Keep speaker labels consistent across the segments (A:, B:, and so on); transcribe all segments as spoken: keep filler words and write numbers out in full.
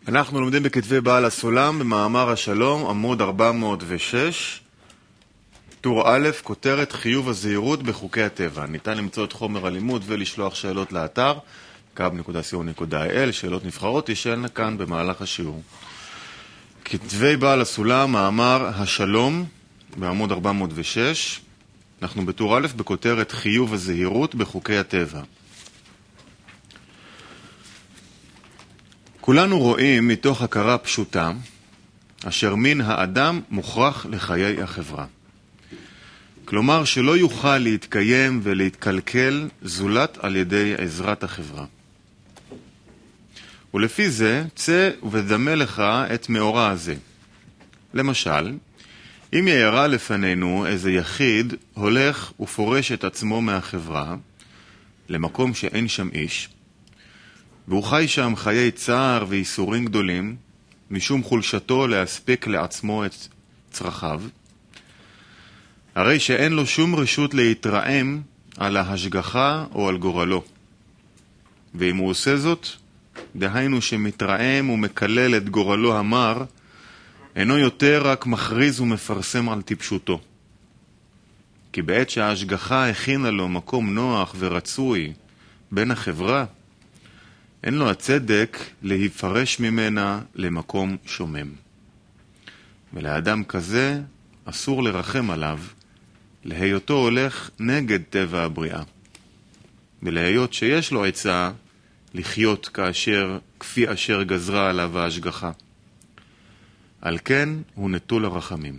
A: אנחנו לומדים בכתבי בעל הסולם במאמר השלום, עמוד ארבע מאות ושש, טור א', כותרת חיוב הזהירות בחוקי הטבע. ניתן למצוא את חומר הלימוד ולשלוח שאלות לאתר קאב נקודה סי או נקודה איי אל. שאלות נבחרות תשאלנה כאן במהלך השיעור. כתבי בעל הסולם, מאמר השלום בעמוד ארבע מאות ושש. אנחנו בטור א' בכותרת חיוב הזהירות בחוקי הטבע. כולנו רואים מתוך הכרה פשוטה אשר מן האדם מוכרח לחיי החברה. כלומר שלא יוכל להתקיים ולהתקלקל זולת על ידי עזרת החברה. ולפי זה צא ודמה לך את מאורע הזה. למשל, אם יראה לפנינו איזה יחיד הולך ופורש את עצמו מהחברה למקום שאין שם איש, והוא חי שם חיי צער ואיסורים גדולים, משום חולשתו להספיק לעצמו את צרכיו, הרי שאין לו שום רשות להתרעם על ההשגחה או על גורלו. ואם הוא עושה זאת, דהיינו שמתרעם ומקלל את גורלו המר, אינו יותר רק מכריז ומפרסם על טיפשותו. כי בעת שההשגחה הכינה לו מקום נוח ורצוי בין החברה, אין לו הצדק להיפרש ממנה למקום שומם. ולאדם כזה אסור לרחם עליו, להיותו הולך נגד טבע הבריאה. ולהיות שיש לו עצה לחיות כאשר, כפי אשר גזרה עליו ההשגחה. על כן הוא נטול הרחמים.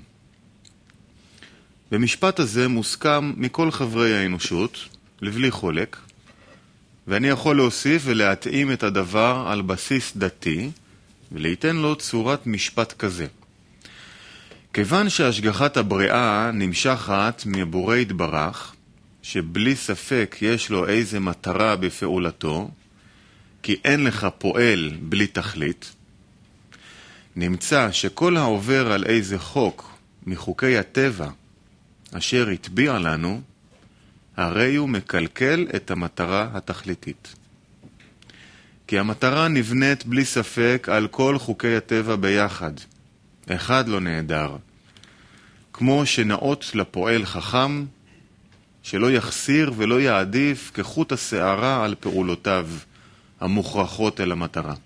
A: במשפט הזה מוסכם מכל חברי האנושות, לבלי חולק, ואני יכול להוסיף ולהתאים את הדבר על בסיס דתי, ולהיתן לו צורת משפט כזה. כיוון שהשגחת הבריאה נמשכת מבורא יתברך, שבלי ספק יש לו איזה מטרה בפעולתו, כי אין לך פועל בלי תכלית, נמצא שכל העובר על איזה חוק מחוקי הטבע אשר התביע לנו, הרי הוא מקלקל את המטרה התכליתית. כי המטרה נבנית בלי ספק על כל חוקי הטבע ביחד. אחד לא נהדר. כמו שנאות לפועל חכם, שלא יחסיר ולא יעדיף כחוט השערה על פעולותיו המוכרחות אל המטרה.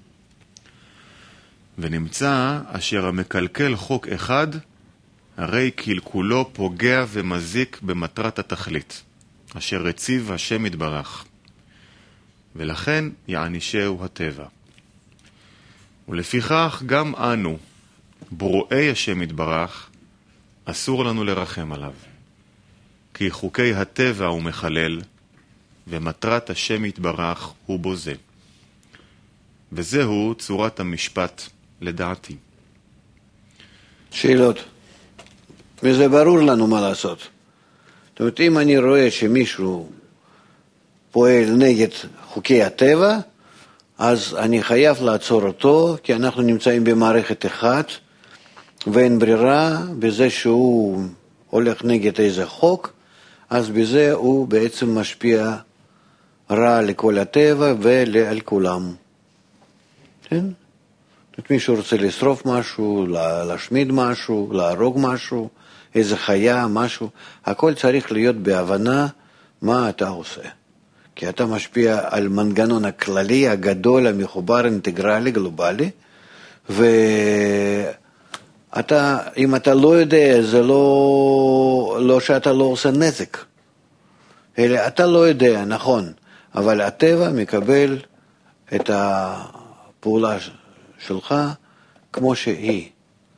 A: ונמצא אשר המקלקל חוק אחד, הרי קלקולו פוגע ומזיק במטרת התכלית. אשר הציב השם יתברך, ולכן יענישהו הטבע. ולפיכך גם אנו, ברואי השם יתברך, אסור לנו לרחם עליו, כי חוקי הטבע הוא מחלל, ומטרת השם יתברך הוא בוזה. וזהו צורת המשפט לדעתי.
B: שאלות. וזה ברור לנו מה לעשות. זאת אומרת, אם אני רואה שמישהו פועל נגד חוקי הטבע, אז אני חייב לעצור אותו, כי אנחנו נמצאים במערכת אחת, ואין ברירה בזה שהוא הולך נגד איזה חוק, אז בזה הוא בעצם משפיע רע לכל הטבע ועל כולם. כן? זאת אומרת, מישהו רוצה לשרוף משהו, להשמיד משהו, להרוג משהו, איזה חיה, משהו, הכל צריך להיות בהבנה מה אתה עושה. כי אתה משפיע על מנגנון הכללי, הגדול, המחובר, אינטגרלי, גלובלי, ואתה, אם אתה לא יודע, זה לא, לא שאתה לא עושה נזק. אלא אתה לא יודע, נכון, אבל הטבע מקבל את הפעולה שלך כמו שהיא.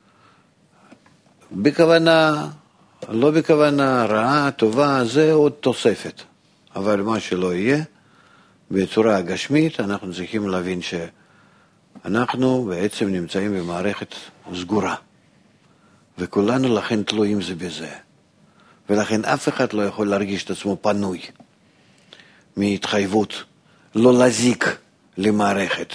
B: בכוונה, לא בכוונה, רעה, טובה, זה עוד תוספת. אבל מה שלא יהיה, בצורה הגשמית, אנחנו צריכים להבין שאנחנו בעצם נמצאים במערכת סגורה. וכולנו לכן תלויים זה בזה. ולכן אף אחד לא יכול להרגיש את עצמו פנוי מהתחייבות, לא להזיק למערכת.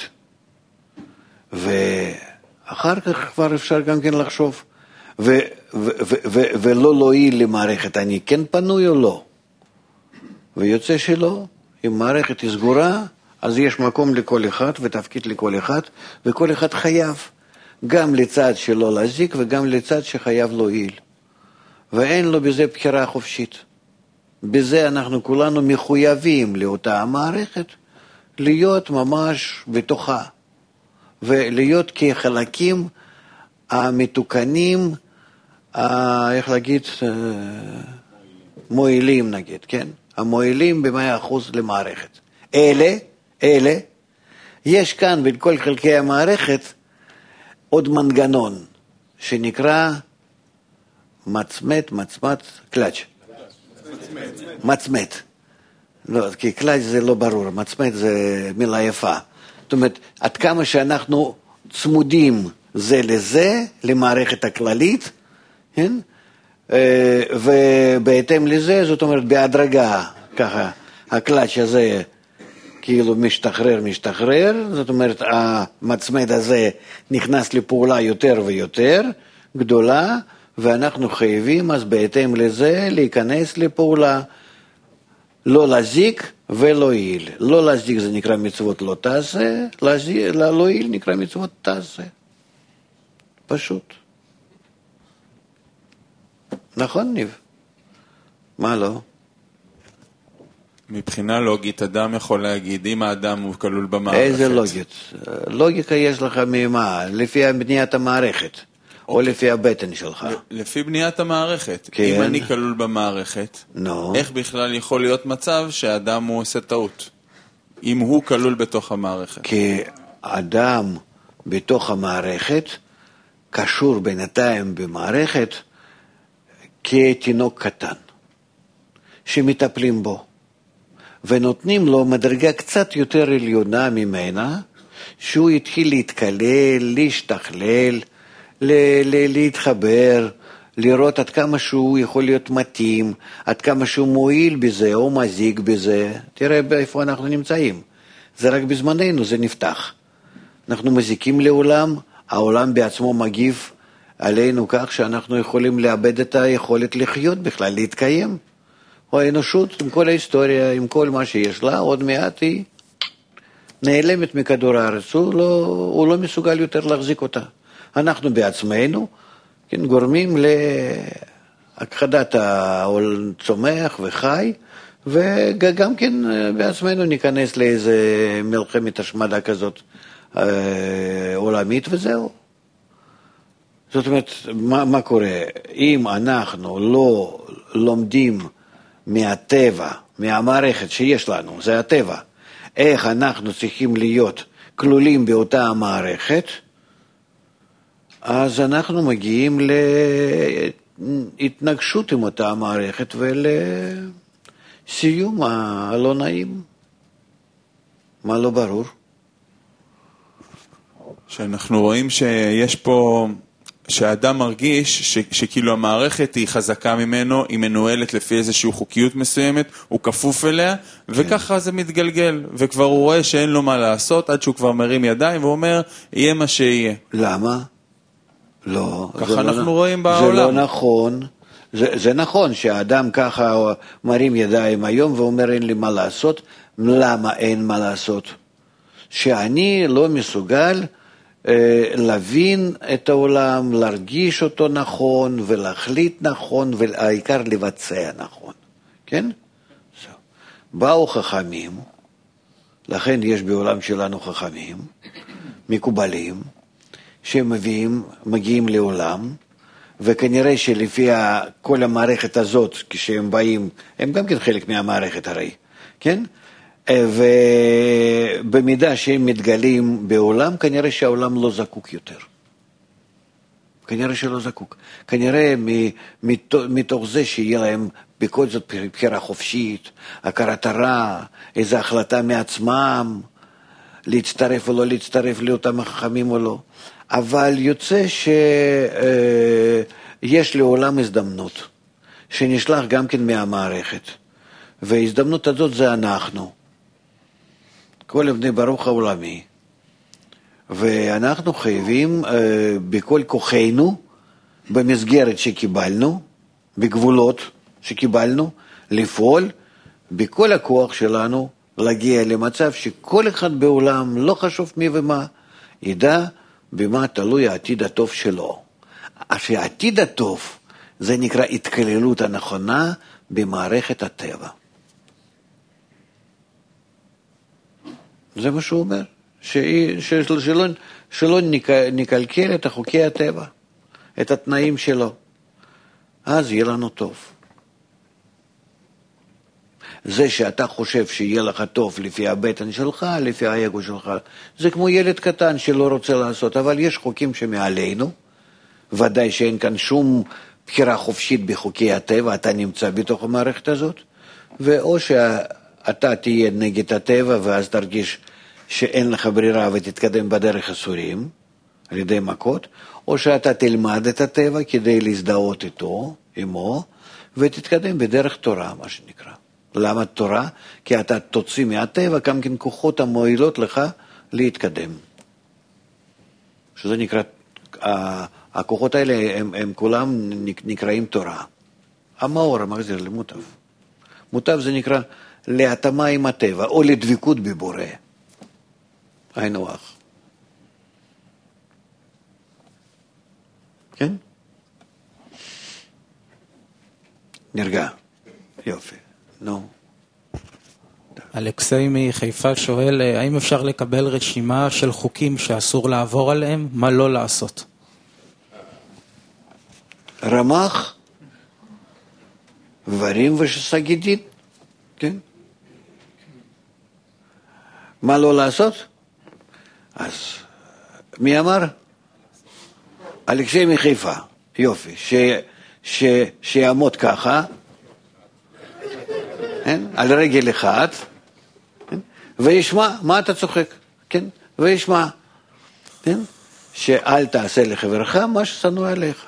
B: ואחר כך כבר אפשר גם כן לחשוב, ו- ו- ו- ו- ולא להועיל למערכת, אני כן פנוי או לא? ויוצא שלא, אם מערכת היא סגורה, אז יש מקום לכל אחד ותפקיד לכל אחד, וכל אחד חייב, גם לצד שלא להזיק וגם לצד שחייב להועיל. ואין לו בזה בחירה חופשית. בזה אנחנו כולנו מחויבים לאותה המערכת, להיות ממש בתוכה, ולהיות כחלקים המתוקנים, איך להגיד, מועילים נגיד, כן? המועילים במאה אחוז למערכת. אלה, אלה, יש כאן בין כל חלקי המערכת עוד מנגנון שנקרא מצמת, מצמת, קלאץ'. מצמת. לא, כי קלאץ' זה לא ברור, מצמת זה מילה יפה. זאת אומרת, עד כמה שאנחנו צמודים זה לזה, למערכת הכללית, כן? ובהתאם לזה, זאת אומרת, בהדרגה, ככה, הקלאץ' הזה כאילו משתחרר, משתחרר, זאת אומרת, המצמד הזה נכנס לפעולה יותר ויותר גדולה, ואנחנו חייבים אז בהתאם לזה להיכנס לפעולה, לא להזיק ולא יעיל. לא להזיק זה נקרא מצוות לא תעשה, לא יעיל נקרא מצוות תעשה. פשוט. נכון, ניב? מה לא?
C: מבחינה לוגית, אדם יכול להגיד, אם האדם הוא כלול במערכת.
B: איזה לוגית? לוגיקה יש לך ממה? לפי בניית המערכת, או לפי הבטן שלך.
C: לפי בניית המערכת.
B: כן.
C: אם אני כלול במערכת,
B: נו.
C: איך בכלל יכול להיות מצב שהאדם הוא עושה טעות? אם הוא כלול בתוך המערכת.
B: כי אדם בתוך המערכת, קשור בינתיים במערכת, כתינוק קטן, שמטפלים בו. ונותנים לו מדרגה קצת יותר עליונה ממנה, שהוא יתחיל להתקלל, להשתכלל, להתחבר, לראות עד כמה שהוא יכול להיות מתאים, עד כמה שהוא מועיל בזה או מזיק בזה. תראה איפה אנחנו נמצאים. זה רק בזמננו, זה נפתח. אנחנו מזיקים לעולם, העולם בעצמו מגיב עלינו כך שאנחנו יכולים לאבד את היכולת לחיות בכלל, להתקיים. או האנושות, עם כל ההיסטוריה, עם כל מה שיש לה, עוד מעט היא נעלמת מכדור הארץ, הוא לא, הוא לא מסוגל יותר להחזיק אותה. אנחנו בעצמנו, כן, גורמים להכחדת הצומח וחי, וגם כן בעצמנו ניכנס לאיזה מלחמת השמדה כזאת אה, עולמית וזהו. זאת אומרת, מה, מה קורה? אם אנחנו לא לומדים מהטבע, מהמערכת שיש לנו, זה הטבע, איך אנחנו צריכים להיות כלולים באותה המערכת, אז אנחנו מגיעים להתנגשות עם אותה המערכת ולסיום הלא נעים. מה לא ברור?
C: שאנחנו רואים שיש פה, שהאדם מרגיש ש, שכאילו המערכת היא חזקה ממנו, היא מנוהלת לפי איזושהי חוקיות מסוימת, הוא כפוף אליה, וככה זה מתגלגל, וכבר הוא רואה שאין לו מה לעשות, עד שהוא כבר מרים ידיים ואומר, יהיה מה שיהיה.
B: למה? לא.
C: ככה אנחנו
B: לא,
C: רואים בעולם.
B: זה לא נכון. זה, זה נכון שהאדם ככה מרים ידיים היום ואומר אין לי מה לעשות. למה אין מה לעשות? שאני לא מסוגל להבין את העולם, להרגיש אותו נכון ולהחליט נכון, והעיקר לבצע נכון. כן? באו חכמים, לכן יש בעולם שלנו חכמים, מקובלים, שהם מביאים, מגיעים לעולם, וכנראה שלפי כל המערכת הזאת, כשהם באים, הם גם כן חלק מהמערכת הרי, כן? ובמידה שהם מתגלים בעולם, כנראה שהעולם לא זקוק יותר. כנראה שלא זקוק. כנראה מתוך זה שיהיה להם בכל זאת בחירה חופשית, הכרת הרע, איזו החלטה מעצמם, להצטרף או לא להצטרף לאותם החכמים או לא. אבל יוצא שיש לעולם הזדמנות, שנשלח גם כן מהמערכת. וההזדמנות הזאת זה אנחנו. כל בני ברוך העולמי, ואנחנו חייבים אה, בכל כוחנו, במסגרת שקיבלנו, בגבולות שקיבלנו, לפעול בכל הכוח שלנו להגיע למצב שכל אחד בעולם, לא חשוב מי ומה, ידע במה תלוי העתיד הטוב שלו. שהעתיד הטוב זה נקרא התכללות הנכונה במערכת הטבע. זה מה שהוא אומר, ש... ש... שלא, שלא נק... נקלקל את חוקי הטבע, את התנאים שלו. אז יהיה לנו טוב. זה שאתה חושב שיהיה לך טוב לפי הבטן שלך, לפי האגו שלך, זה כמו ילד קטן שלא רוצה לעשות, אבל יש חוקים שמעלינו, ודאי שאין כאן שום בחירה חופשית בחוקי הטבע, אתה נמצא בתוך המערכת הזאת, ואו שאתה תהיה נגד הטבע, ואז תרגיש שאין לך ברירה ותתקדם בדרך אסורים, על ידי מכות, או שאתה תלמד את הטבע כדי להזדהות איתו, עמו, ותתקדם בדרך תורה, מה שנקרא. למה תורה? כי אתה תוציא מהטבע גם כן כוחות המועילות לך להתקדם. שזה נקרא, הכוחות האלה הם, הם כולם נקראים תורה. המאור המחזיר למוטב. מוטב זה נקרא להתאמה עם הטבע, או לדביקות בבורא. היינו אח. כן? נרגע. יופי. נו.
D: אלכסי מחיפה שואל, האם אפשר לקבל רשימה של חוקים שאסור לעבור עליהם? מה לא לעשות?
B: רמח, ברים ושסגידין, כן? מה לא לעשות? אז מי אמר? אלכסי מחיפה, יופי, ש, ש, שיעמוד ככה, כן? על רגל אחד, כן? וישמע, מה אתה צוחק? כן? וישמע, כן? שאל תעשה לחברך מה ששנוא עליך.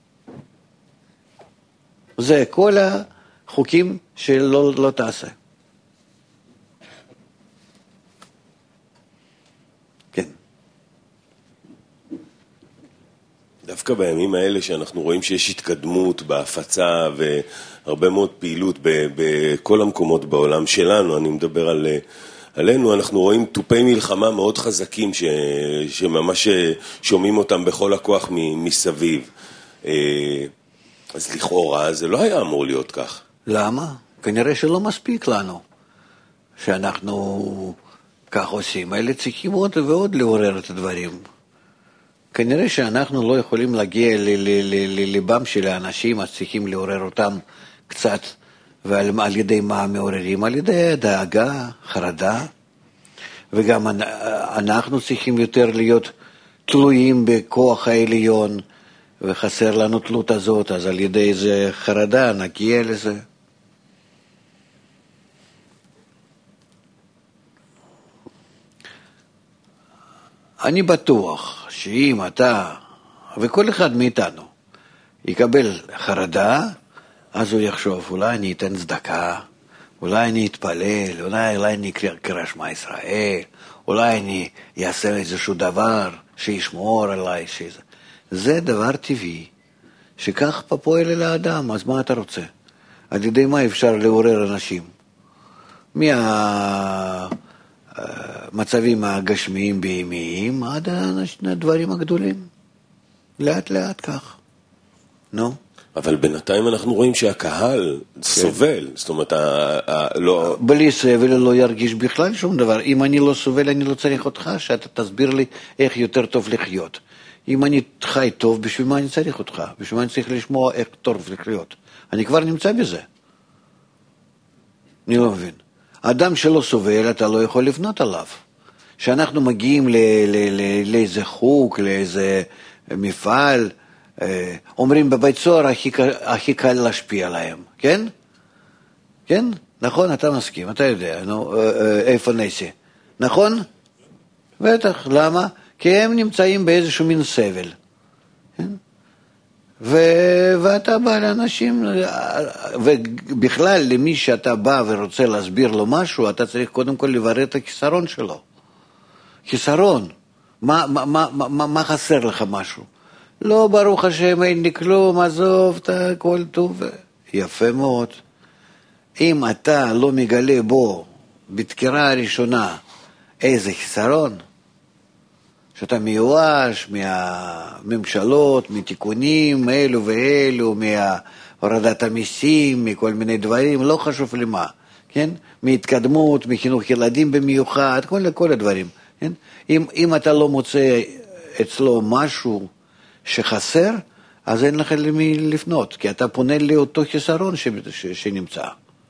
B: זה כל החוקים שלא לא תעשה. כן.
E: דווקא בימים האלה שאנחנו רואים שיש התקדמות בהפצה והרבה מאוד פעילות בכל המקומות בעולם שלנו, אני מדבר על, עלינו, אנחנו רואים טופי מלחמה מאוד חזקים ש, שממש שומעים אותם בכל הכוח מסביב. אז לכאורה זה לא היה אמור להיות כך.
B: למה? כנראה שלא מספיק לנו שאנחנו כך עושים. אלה צריכים עוד ועוד לעורר את הדברים. כנראה שאנחנו לא יכולים להגיע לליבם של האנשים, אז צריכים לעורר אותם קצת, ועל ידי מה מעוררים? על ידי דאגה, חרדה, וגם אנחנו צריכים יותר להיות תלויים בכוח העליון, וחסר לנו תלות הזאת, אז על ידי איזה חרדה נגיע לזה. אני בטוח שאם אתה, וכל אחד מאיתנו, יקבל חרדה, אז הוא יחשוב, אולי אני אתן צדקה, אולי אני אתפלל, אולי, אולי אני אקרא שמע ישראל, אולי אני אעשה איזשהו דבר שישמור עליי, שזה. זה דבר טבעי, שכך פועל אל האדם, אז מה אתה רוצה? על ידי מה אפשר לעורר אנשים? מהמצבים הגשמיים בימיים עד הדברים הגדולים. לאט לאט כך. נו?
E: אבל בינתיים אנחנו רואים שהקהל סובל, זאת אומרת, לא...
B: בלי סבל לא ירגיש בכלל שום דבר. אם אני לא סובל, אני לא צריך אותך, שאתה תסביר לי איך יותר טוב לחיות. אם אני חי טוב, בשביל מה אני צריך אותך? בשביל מה אני צריך לשמוע איך טוב לחיות? אני כבר נמצא בזה. אני לא מבין. אדם שלא סובל, אתה לא יכול לפנות עליו. שאנחנו מגיעים לאיזה חוק, לאיזה מפעל, אומרים בבית סוהר הכי, הכי קל להשפיע עליהם, כן? כן? נכון? אתה מסכים, אתה יודע, נו, איפה נסי? נכון? בטח, למה? כי הם נמצאים באיזשהו מין סבל. כן? ו... ואתה בא לאנשים, ובכלל למי שאתה בא ורוצה להסביר לו משהו, אתה צריך קודם כל לברר את החיסרון שלו. חיסרון, מה, מה, מה, מה, מה חסר לך משהו? לא, ברוך השם, אין לי כלום, עזוב, אתה הכל טוב. יפה מאוד. אם אתה לא מגלה בו בתקירה הראשונה איזה חיסרון, שאתה מיואש מהממשלות, מתיקונים אלו ואלו, מהורדת המיסים, מכל מיני דברים, לא חשוב למה, כן? מהתקדמות, מחינוך ילדים במיוחד, כל, כל הדברים, כן? אם, אם אתה לא מוצא אצלו משהו שחסר, אז אין לך למי לפנות, כי אתה פונה לאותו חיסרון ש, ש, שנמצא.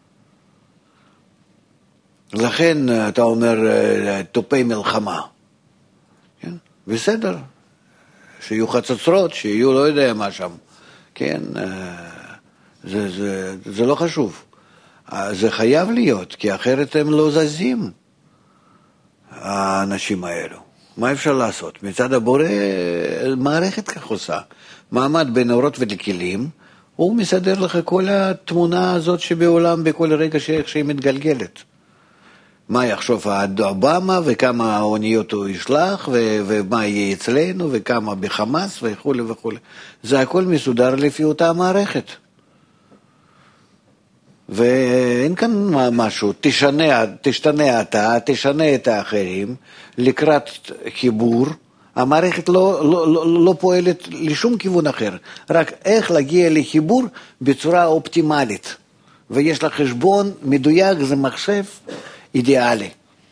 B: לכן אתה אומר, תופי מלחמה. כן? בסדר, שיהיו חצוצרות, שיהיו לא יודע מה שם. כן, זה, זה, זה לא חשוב. זה חייב להיות, כי אחרת הם לא זזים, האנשים האלו. מה אפשר לעשות? מצד הבורא, מערכת כך עושה. מעמד בין אורות ולכלים, הוא מסדר לך כל התמונה הזאת שבעולם, בכל רגע שאיך שהיא מתגלגלת. מה יחשוב אובמה, וכמה אוניות הוא ישלח, ו- ומה יהיה אצלנו, וכמה בחמאס, וכו' וכו'. זה הכל מסודר לפי אותה מערכת. ואין כאן משהו, תשנה, תשתנה אתה, תשנה את האחרים, לקראת חיבור, המערכת לא, לא, לא, לא פועלת לשום כיוון אחר, רק איך להגיע לחיבור בצורה אופטימלית. ויש לה חשבון מדויק, זה מחשב אידיאלי.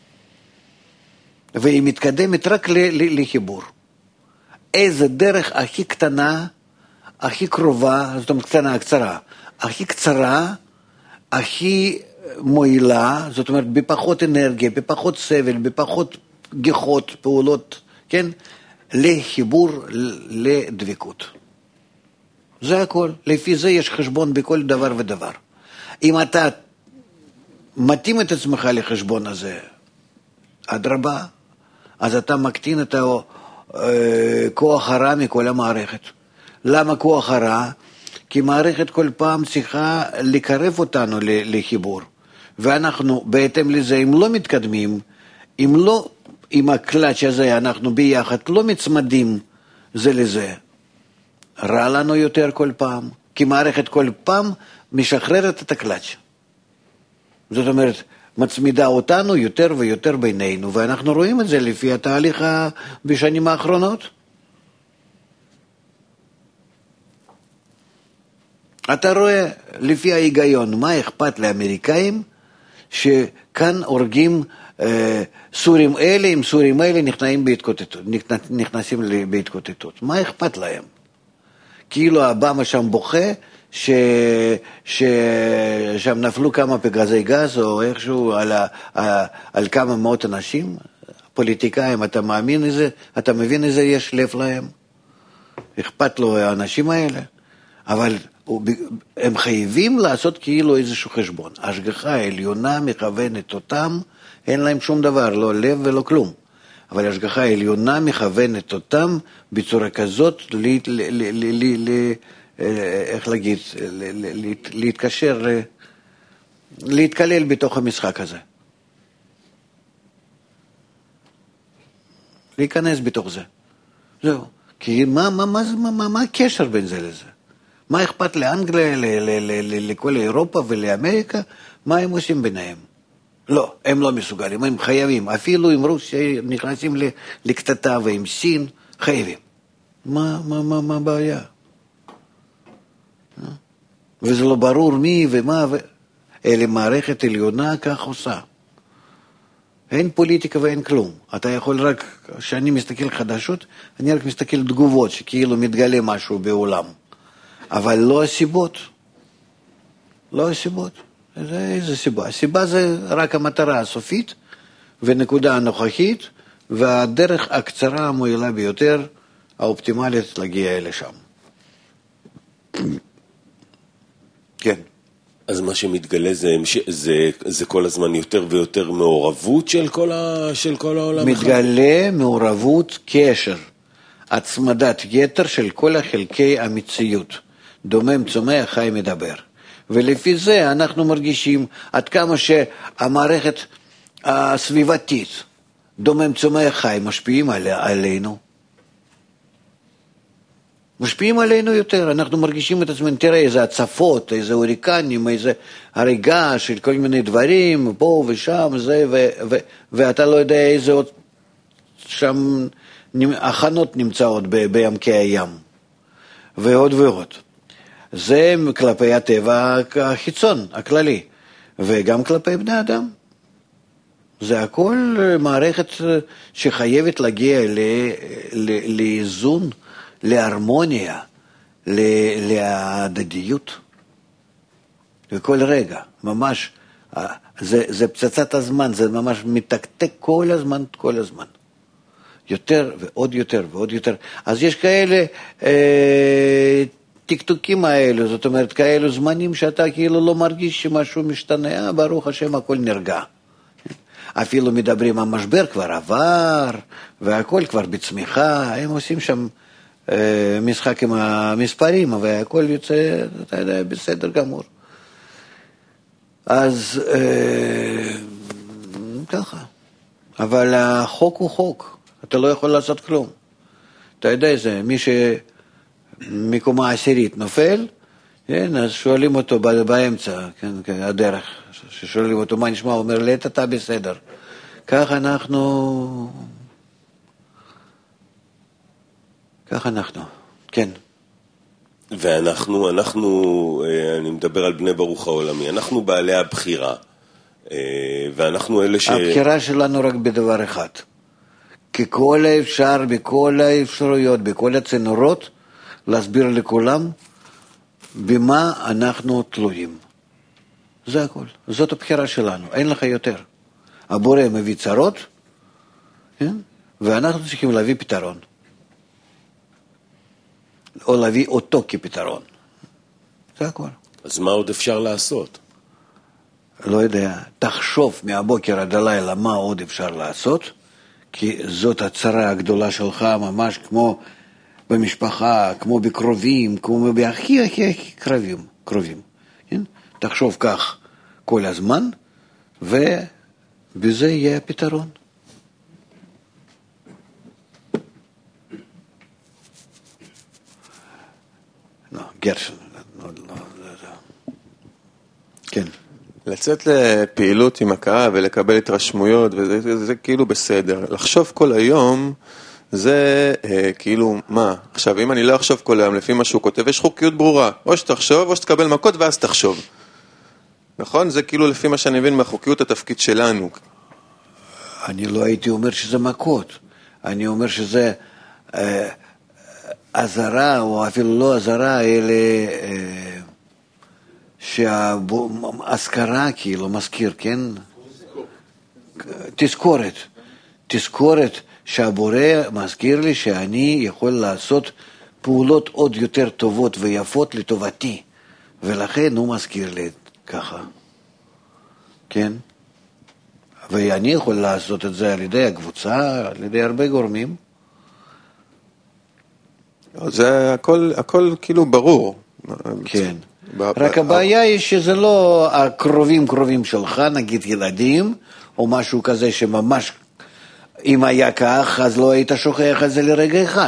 B: והיא מתקדמת רק לחיבור. איזה דרך הכי קטנה, הכי קרובה, זאת אומרת קטנה, קצרה, הכי קצרה, הכי מועילה, זאת אומרת בפחות אנרגיה, בפחות סבל, בפחות גיחות, פעולות, כן? לחיבור, לדבקות. זה הכל. לפי זה יש חשבון בכל דבר ודבר. אם אתה מתאים את עצמך לחשבון הזה, אדרבה, אז אתה מקטין את הכוח הרע מכל המערכת. למה כוח הרע? כי מערכת כל פעם צריכה לקרב אותנו לחיבור. ואנחנו בהתאם לזה, אם לא מתקדמים, אם לא, עם הקלאץ' הזה אנחנו ביחד לא מצמדים זה לזה, רע לנו יותר כל פעם, כי מערכת כל פעם משחררת את הקלאץ'. זאת אומרת, מצמידה אותנו יותר ויותר בינינו, ואנחנו רואים את זה לפי התהליך בשנים האחרונות. אתה רואה לפי ההיגיון, מה אכפת לאמריקאים שכאן הורגים אה, סורים אלה, עם סורים אלה נכנסים בהתקוטטות, נכנסים בהתקוטטות. מה אכפת להם? כאילו אובמה שם בוכה ש... ששם נפלו כמה פגזי גז או איכשהו על, ה... על כמה מאות אנשים, פוליטיקאים, אתה מאמין איזה, אתה מבין איזה יש לב להם? אכפת לו האנשים האלה? אבל הם חייבים לעשות כאילו איזשהו חשבון. השגחה העליונה מכוונת אותם, אין להם שום דבר, לא לב ולא כלום. אבל השגחה העליונה מכוונת אותם בצורה כזאת, ל, ל, ל, ל, ל, איך להגיד, ל, ל, להתקשר, להתקלל בתוך המשחק הזה. להיכנס בתוך זה. זהו. כי מה, מה, מה, מה, מה, מה הקשר בין זה לזה? מה אכפת לאנגליה, לכל אירופה ולאמריקה? מה הם עושים ביניהם? לא, הם לא מסוגלים, הם חייבים. אפילו עם רוסיה נכנסים לקטטה ועם סין, חייבים. מה, מה, מה, מה הבעיה? וזה לא ברור מי ומה, ו... אלה מערכת עליונה כך עושה. אין פוליטיקה ואין כלום. אתה יכול רק, כשאני מסתכל חדשות, אני רק מסתכל תגובות, שכאילו מתגלה משהו בעולם. אבל לא הסיבות. לא הסיבות. זה איזה סיבה. הסיבה זה רק המטרה הסופית, ונקודה הנוכחית, והדרך הקצרה המועילה ביותר, האופטימלית להגיע לשם. כן.
E: אז מה שמתגלה זה, זה, זה כל הזמן יותר ויותר מעורבות של כל, ה, של כל העולם?
B: מתגלה אחד? מעורבות קשר, הצמדת יתר של כל החלקי המציאות. דומם, צומח, חי, מדבר. ולפי זה אנחנו מרגישים עד כמה שהמערכת הסביבתית, דומם, צומח, חי, משפיעים עליה, עלינו. משפיעים עלינו יותר, אנחנו מרגישים את עצמנו, תראה איזה הצפות, איזה הוריקנים, איזה הריגה של כל מיני דברים, פה ושם, זה, ו, ו, ואתה לא יודע איזה עוד שם הכנות נמצאות בעמקי הים, ועוד ועוד. זה כלפי הטבע החיצון, הכללי, וגם כלפי בני אדם. זה הכל מערכת שחייבת להגיע ל, ל, לאיזון, להרמוניה, להדדיות. וכל רגע, ממש, זה, זה פצצת הזמן, זה ממש מתקתק כל הזמן, כל הזמן. יותר ועוד יותר ועוד יותר. אז יש כאלה אה, טקטוקים האלו, זאת אומרת, כאלו זמנים שאתה כאילו לא מרגיש שמשהו משתנה, ברוך השם הכל נרגע. אפילו מדברים, המשבר כבר עבר, והכל כבר בצמיחה, הם עושים שם אה, משחק עם המספרים, והכל יוצא, אתה יודע, בסדר גמור. אז אה, ככה. אבל החוק הוא חוק, אתה לא יכול לעשות כלום. אתה יודע, זה מי שמקומה עשירית נופל, כן, אז שואלים אותו באמצע, כן, הדרך, ששואלים אותו מה נשמע, הוא אומר, לעת אתה בסדר. כך אנחנו, כך אנחנו, כן.
E: ואנחנו, אנחנו, אני מדבר על בני ברוך העולמי, אנחנו בעלי הבחירה, ואנחנו אלה ש...
B: הבחירה שלנו רק בדבר אחד, ככל האפשר, בכל האפשרויות, בכל הצינורות, להסביר לכולם במה אנחנו תלויים. זה הכל, זאת הבחירה שלנו, אין לך יותר. הבורא מביא צרות, כן? ואנחנו צריכים להביא פתרון. או להביא אותו כפתרון. זה הכל.
E: אז מה עוד אפשר לעשות?
B: לא יודע, תחשוב מהבוקר עד הלילה מה עוד אפשר לעשות, כי זאת הצרה הגדולה שלך ממש כמו במשפחה, כמו בקרובים, כמו בהכי הכי הכי קרובים, קרובים. כן? תחשוב כך כל הזמן, ובזה יהיה הפתרון. לא, גרשן, לא, לא, לא. כן.
F: לצאת לפעילות עם הקהל ולקבל התרשמויות, וזה זה, זה כאילו בסדר. לחשוב כל היום, זה אה, כאילו, מה? עכשיו, אם אני לא אחשוב כל היום לפי מה שהוא כותב, יש חוקיות ברורה. או שתחשוב, או שתקבל מכות, ואז תחשוב. נכון? זה כאילו לפי מה שאני מבין מהחוקיות התפקיד שלנו.
B: אני לא הייתי אומר שזה מכות. אני אומר שזה אה, עזרה, או אפילו לא עזרה, אלה... אה, שהזכרה כאילו מזכיר, כן? תזכורת. תזכורת שהבורא מזכיר לי שאני יכול לעשות פעולות עוד יותר טובות ויפות לטובתי. ולכן הוא מזכיר לי ככה. כן? ואני יכול לעשות את זה על ידי הקבוצה, על ידי הרבה גורמים.
F: זה הכל, הכל כאילו ברור.
B: כן. רק הבעיה היא שזה לא הקרובים קרובים שלך, נגיד ילדים, או משהו כזה שממש, אם היה כך, אז לא היית שוכח את זה לרגע אחד.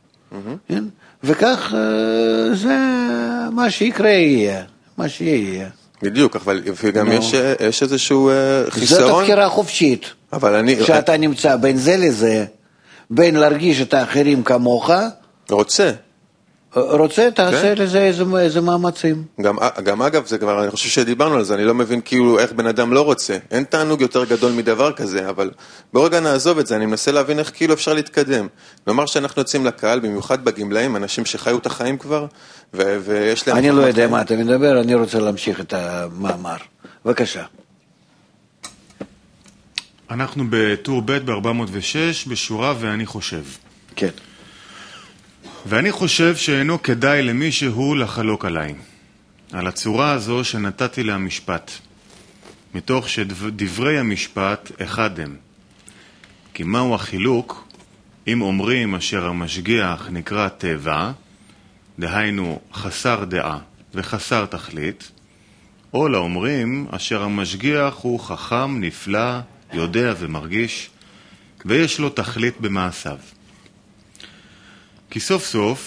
B: וכך זה מה שיקרה יהיה, מה שיהיה.
F: בדיוק, אבל גם יש איזשהו חיסרון.
B: זאת הבחירה חופשית, שאתה נמצא בין זה לזה, בין להרגיש את האחרים כמוך,
F: רוצה.
B: רוצה, תעשה לזה איזה מאמצים.
F: גם אגב, זה כבר, אני חושב שדיברנו על זה, אני לא מבין כאילו איך בן אדם לא רוצה. אין תענוג יותר גדול מדבר כזה, אבל ברגע נעזוב את זה, אני מנסה להבין איך כאילו אפשר להתקדם. נאמר שאנחנו יוצאים לקהל, במיוחד בגמלאים, אנשים שחיו את החיים כבר, ויש להם...
B: אני לא יודע מה אתה מדבר, אני רוצה להמשיך את המאמר. בבקשה.
A: אנחנו בטור ב' ב-ארבע מאות ושש, בשורה ואני חושב.
B: כן.
A: ואני חושב שאינו כדאי למישהו לחלוק עליי, על הצורה הזו שנתתי למשפט, מתוך שדברי המשפט אחד הם. כי מהו החילוק, אם אומרים אשר המשגיח נקרא טבע, דהיינו חסר דעה וחסר תכלית, או לאומרים אשר המשגיח הוא חכם, נפלא, יודע ומרגיש, ויש לו תכלית במעשיו. כי סוף סוף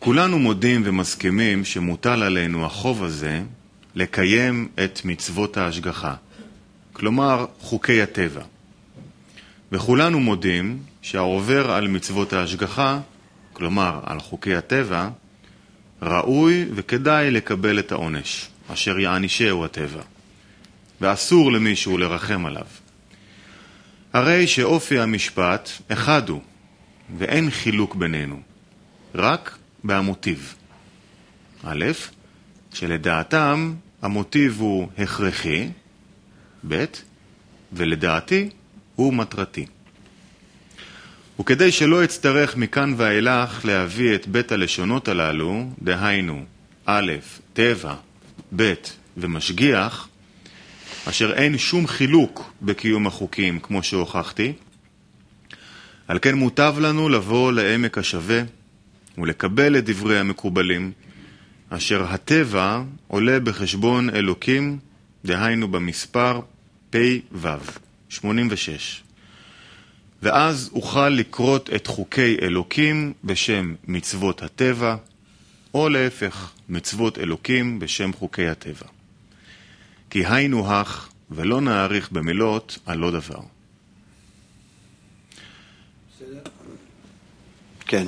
A: כולנו מודים ומסכימים שמוטל עלינו החוב הזה לקיים את מצוות ההשגחה, כלומר חוקי הטבע. וכולנו מודים שהעובר על מצוות ההשגחה, כלומר על חוקי הטבע, ראוי וכדאי לקבל את העונש, אשר יענישהו הטבע, ואסור למישהו לרחם עליו. הרי שאופי המשפט אחד הוא, ואין חילוק בינינו, רק במוטיב. א', שלדעתם המוטיב הוא הכרחי, ב', ולדעתי הוא מטרתי. וכדי שלא אצטרך מכאן ואילך להביא את בית הלשונות הללו, דהיינו א', טבע, ב' ומשגיח, אשר אין שום חילוק בקיום החוקים כמו שהוכחתי, על כן מוטב לנו לבוא לעמק השווה ולקבל את דברי המקובלים, אשר הטבע עולה בחשבון אלוקים, דהיינו במספר פי וו, שמונים ושש. ואז אוכל לקרות את חוקי אלוקים בשם מצוות הטבע, או להפך, מצוות אלוקים בשם חוקי הטבע. כי היינו הך, ולא נאריך במילות על לא דבר.
B: כן.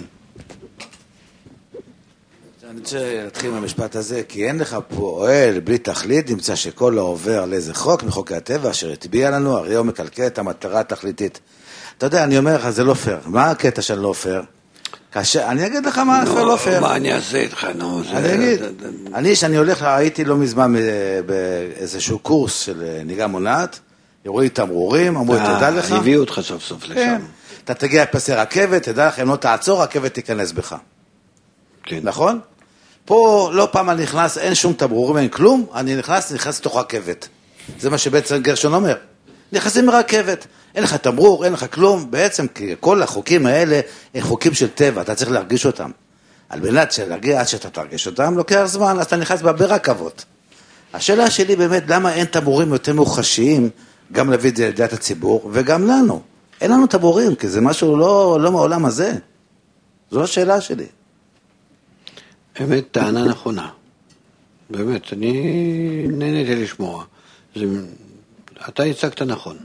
G: אני רוצה להתחיל מהמשפט הזה, כי אין לך פועל בלי תכלית, נמצא שכל העובר על איזה חוק מחוקי הטבע, אשר הטביע לנו, הרי הוא מקלקל את המטרה התכליתית. אתה יודע, אני אומר לך, זה לא פייר. מה הקטע של לא פייר? כאשר, אני אגיד לך מה פייר לא פייר.
B: מה אני אעשה איתך, נו?
G: אני אגיד, אני, שאני הולך, הייתי לא מזמן באיזשהו קורס של נהיגה מונעת, יראו לי תמרורים, אמרו לי, תדע לך.
B: הביאו אותך סוף סוף לשם.
G: אתה תגיע לפסי רכבת, תדע לך, אם לא תעצור, רכבת תיכנס בך. נכון? פה לא פעם אני נכנס, אין שום תמרורים, אין כלום, אני נכנס, נכנס לתוך רכבת. זה מה שבעצם גרשון אומר. נכנסים מרכבת, אין לך תמרור, אין לך כלום, בעצם כל החוקים האלה הם חוקים של טבע, אתה צריך להרגיש אותם. על מנת שלהגיע עד שאתה תרגיש אותם, לוקח זמן, אז אתה נכנס ברכבות. השאלה שלי באמת, למה אין תמרורים יותר מוחשיים, גם להביא את זה לידיעת הציבור, וגם לנו. אין לנו תמרורים, כי זה משהו לא, לא מהעולם הזה. זו השאלה שלי.
B: באמת טענה נכונה. באמת, אני נהניתי לשמוע. זה, אתה הצגת נכון.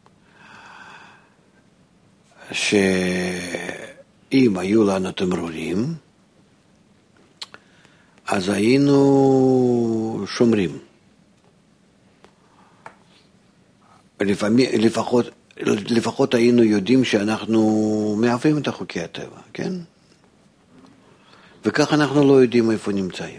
B: שאם היו לנו תמרורים, אז היינו שומרים. לפעמים, לפחות, לפחות היינו יודעים שאנחנו מערבים את חוקי הטבע, כן? וכך אנחנו לא יודעים איפה נמצאים.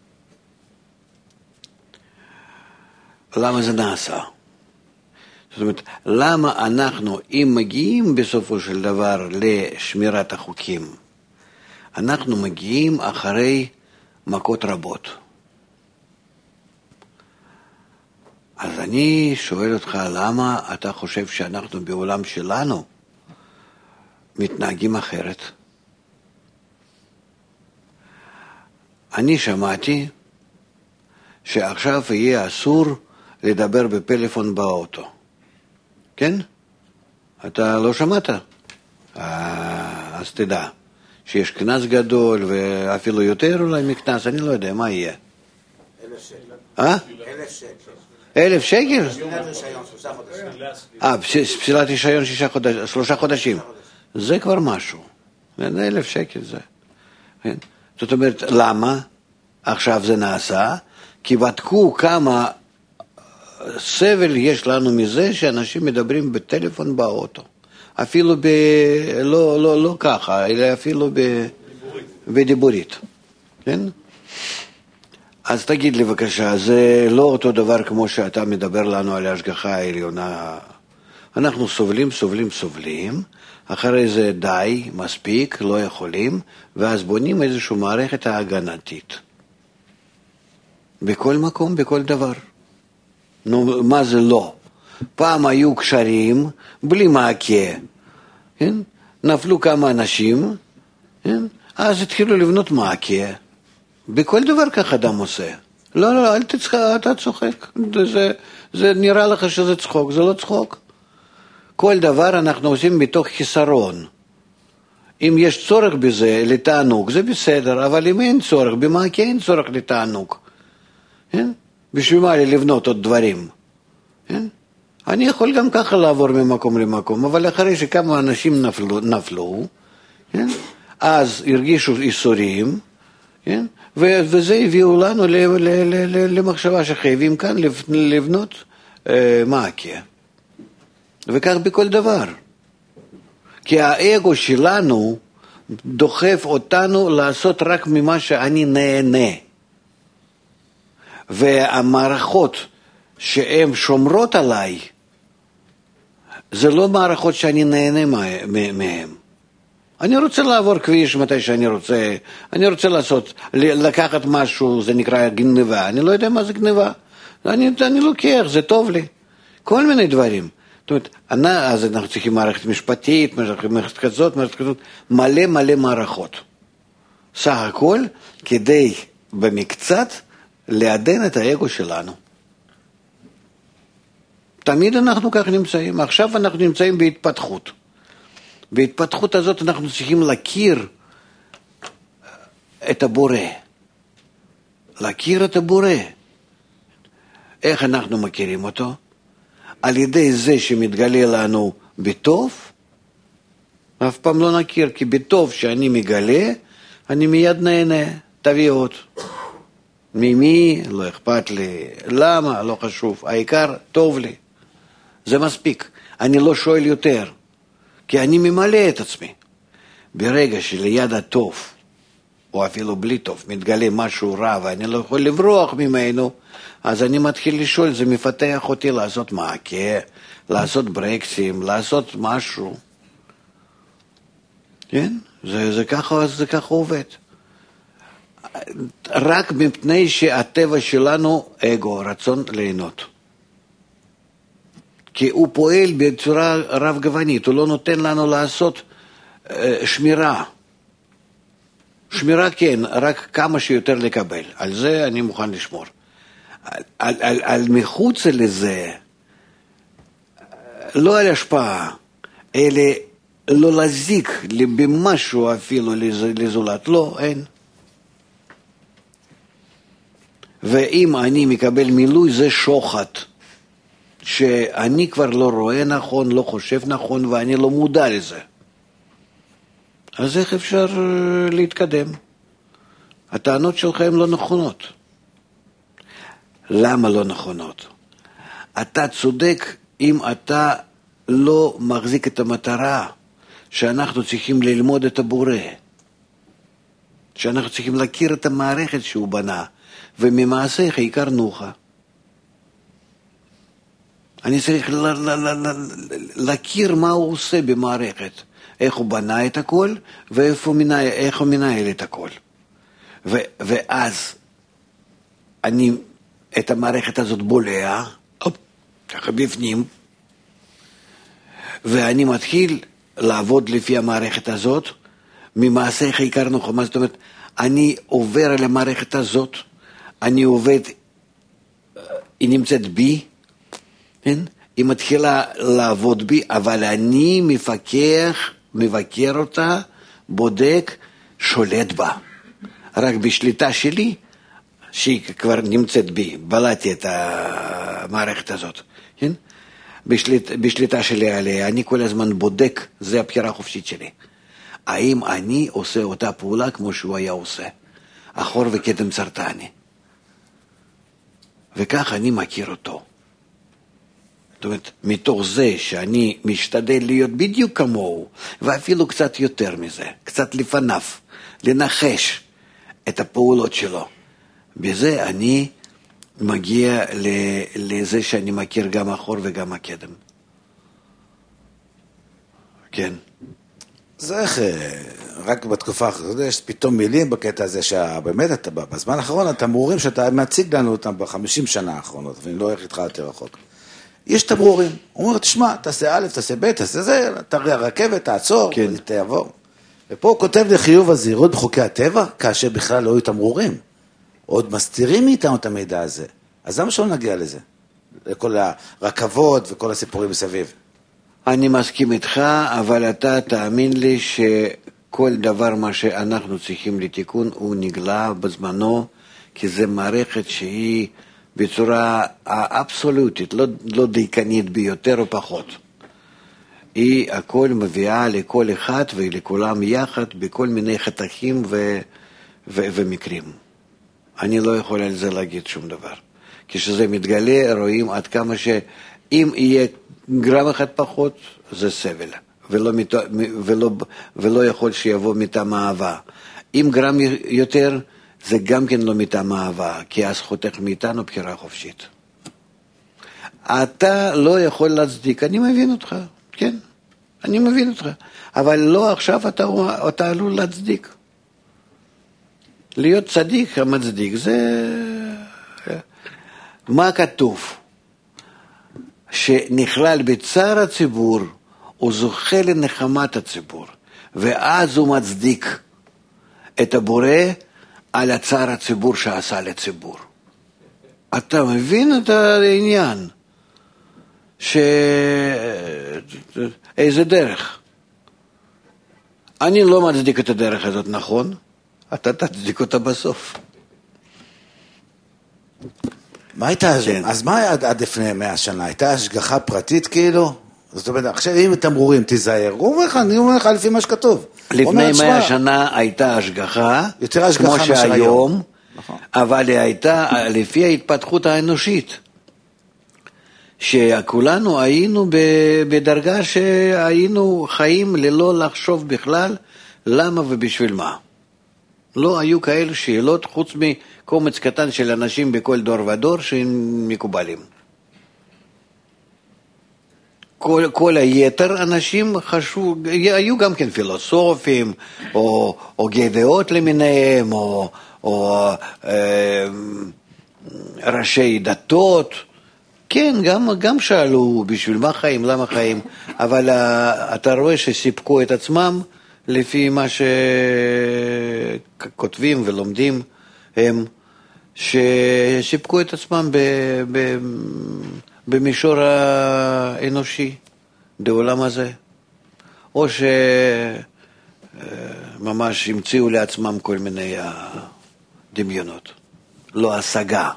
B: למה זה נעשה? זאת אומרת, למה אנחנו, אם מגיעים בסופו של דבר לשמירת החוקים, אנחנו מגיעים אחרי מכות רבות. אז אני שואל אותך, למה אתה חושב שאנחנו בעולם שלנו מתנהגים אחרת? אני שמעתי שעכשיו יהיה אסור לדבר בפלאפון באוטו. כן? אתה לא שמעת? אז תדע שיש כנס גדול ואפילו יותר אולי מכנס, אני לא יודע מה יהיה. אלף שקל. אה? אלף שקל. אלף שקל? אה, פסילת רישיון שלושה חודשים. זה כבר משהו. אלף שקל זה. זאת אומרת, למה עכשיו זה נעשה? כי בדקו כמה סבל יש לנו מזה שאנשים מדברים בטלפון באוטו. אפילו ב... לא, לא, לא ככה, אלא אפילו ב... בדיבורית. כן? אז תגיד לי בבקשה, זה לא אותו דבר כמו שאתה מדבר לנו על ההשגחה העליונה. אנחנו סובלים, סובלים, סובלים, אחרי זה די, מספיק, לא יכולים, ואז בונים איזושהי מערכת ההגנתית. בכל מקום, בכל דבר. נו, מה זה לא? פעם היו קשרים, בלי מעקה, כן? נפלו כמה אנשים, כן? אז התחילו לבנות מעקה. בכל דבר כך אדם עושה. לא, לא, אל תצחק, אתה צוחק. זה, זה נראה לך שזה צחוק, זה לא צחוק. כל דבר אנחנו עושים מתוך חיסרון. אם יש צורך בזה לתענוג, זה בסדר, אבל אם אין צורך, במה כי אין צורך לתענוג? כן? בשביל מה לי לבנות עוד דברים? כן? אני יכול גם ככה לעבור ממקום למקום, אבל אחרי שכמה אנשים נפלו, נפלו כן? אז הרגישו איסורים, כן? ו- וזה הביאו לנו ל- ל- ל- ל- למחשבה שחייבים כאן לבנות אה, מעקה. וכך בכל דבר. כי האגו שלנו דוחף אותנו לעשות רק ממה שאני נהנה. והמערכות שהן שומרות עליי, זה לא מערכות שאני נהנה מהן. אני רוצה לעבור כביש מתי שאני רוצה, אני רוצה לעשות, לקחת משהו, זה נקרא גניבה, אני לא יודע מה זה גניבה. אני, אני לוקח, זה טוב לי. כל מיני דברים. זאת אומרת, אני, אז אנחנו צריכים מערכת משפטית, מערכת כזאת, מערכת כזאת, מלא מלא מערכות. סך הכל, כדי במקצת לעדן את האגו שלנו. תמיד אנחנו כך נמצאים. עכשיו אנחנו נמצאים בהתפתחות. בהתפתחות הזאת אנחנו צריכים להכיר את הבורא. להכיר את הבורא. איך אנחנו מכירים אותו? על ידי זה שמתגלה לנו בטוב, אף פעם לא נכיר, כי בטוב שאני מגלה, אני מיד נהנה, תביא עוד. ממי, לא אכפת לי, למה, לא חשוב, העיקר טוב לי. זה מספיק, אני לא שואל יותר, כי אני ממלא את עצמי. ברגע שליד הטוב, או אפילו בלי טוב, מתגלה משהו רע ואני לא יכול לברוח ממנו, אז אני מתחיל לשאול, זה מפתח אותי לעשות מעקה, לעשות ברקסים, לעשות משהו. כן? זה, זה ככה, זה ככה עובד. רק מפני שהטבע שלנו אגו, רצון ליהנות. כי הוא פועל בצורה רב גוונית, הוא לא נותן לנו לעשות אה, שמירה. שמירה כן, רק כמה שיותר לקבל. על זה אני מוכן לשמור. על, על, על, על מחוץ לזה, לא על השפעה, אלא לא להזיק במשהו אפילו לזולת. לא, אין. ואם אני מקבל מילוי, זה שוחט. שאני כבר לא רואה נכון, לא חושב נכון, ואני לא מודע לזה. אז איך אפשר להתקדם? הטענות שלכם לא נכונות. למה לא נכונות? אתה צודק אם אתה לא מחזיק את המטרה שאנחנו צריכים ללמוד את הבורא, שאנחנו צריכים להכיר את המערכת שהוא בנה, וממעשה העיקר נוחה. אני צריך ל- ל- ל- ל- להכיר מה הוא עושה במערכת, איך הוא בנה את הכל, ואיך הוא מנהל, איך הוא מנהל את הכל. ו- ואז אני את המערכת הזאת בולע, אופ, ככה בפנים, ואני מתחיל לעבוד לפי המערכת הזאת, ממעשה העיקר נוחה. מה זאת אומרת? אני עובר על המערכת הזאת, אני עובד, היא נמצאת בי, כן? היא מתחילה לעבוד בי, אבל אני מפקח, מבקר אותה, בודק, שולט בה. רק בשליטה שלי, שהיא כבר נמצאת בי, בלעתי את המערכת הזאת, כן? בשליט, בשליטה שלי עליה, אני כל הזמן בודק, זה הבחירה החופשית שלי. האם אני עושה אותה פעולה כמו שהוא היה עושה? אחור וקדם סרטני. וכך אני מכיר אותו. זאת אומרת, מתוך זה שאני משתדל להיות בדיוק כמוהו, ואפילו קצת יותר מזה, קצת לפניו, לנחש את הפעולות שלו. בזה אני מגיע לזה שאני מכיר גם אחור וגם הקדם. כן.
G: זה איך, רק בתקופה אחרת, יש פתאום מילים בקטע הזה, שבאמת, אתה, בזמן האחרון, התמרורים שאתה מציג לנו אותם בחמישים שנה האחרונות, ואני לא הולך איתך יותר רחוק. יש תמרורים, הוא אומר, תשמע, תעשה א', תעשה ב', תעשה זה, תראה הרכבת, תעצור, כן. תעבור. ופה הוא כותב לחיוב הזהירות בחוקי הטבע, כאשר בכלל לא היו תמרורים. עוד מסתירים מאיתנו את המידע הזה. אז למה שלא נגיע לזה? לכל הרכבות וכל הסיפורים מסביב.
B: אני מסכים איתך, אבל אתה תאמין לי כל דבר מה שאנחנו צריכים לתיקון הוא נגלה בזמנו, כי זה מערכת שהיא בצורה אבסולוטית, לא, לא דייקנית ביותר או פחות. היא הכל מביאה לכל אחד ולכולם יחד בכל מיני חתכים ו, ו, ומקרים. אני לא יכול על זה להגיד שום דבר. כשזה מתגלה רואים עד כמה שאם יהיה גרם אחד פחות זה סבל, ולא, ולא, ולא יכול שיבוא מטעם אהבה. אם גרם יותר זה גם כן לא מטעם אהבה, כי אז חותך מאיתנו בחירה חופשית. אתה לא יכול להצדיק, אני מבין אותך, כן, אני מבין אותך, אבל לא עכשיו אתה, אתה עלול להצדיק. להיות צדיק המצדיק, זה... מה כתוב? שנכלל בצער הציבור, הוא זוכה לנחמת הציבור, ואז הוא מצדיק את הבורא על הצער הציבור שעשה לציבור. אתה מבין את העניין? ש... איזה דרך? אני לא מצדיק את הדרך הזאת, נכון? אתה תצדיק אותה בסוף.
G: מה הייתה, כן. אז מה היה עד לפני מאה שנה? הייתה השגחה פרטית כאילו? זאת אומרת, עכשיו אם תמרורים תיזהר, הוא אומר לך, אני אומר לך לפי מה שכתוב.
B: לפני מאה שנה הייתה השגחה, כמו שהיום, נכון. אבל היא הייתה לפי ההתפתחות האנושית, שכולנו היינו בדרגה שהיינו חיים ללא לחשוב בכלל למה ובשביל מה. לא היו כאלה שאלות חוץ מקומץ קטן של אנשים בכל דור ודור שהם מקובלים. כל, כל היתר אנשים חשבו, היו גם כן פילוסופים, או, או גדעות למיניהם, או, או אה, ראשי דתות, כן, גם, גם שאלו בשביל מה חיים, למה חיים, אבל אה, אתה רואה שסיפקו את עצמם לפי מה שכותבים ולומדים הם, שסיפקו את עצמם ב... ב במישור האנושי, בעולם הזה, או שממש המציאו לעצמם כל מיני דמיונות, לא השגה.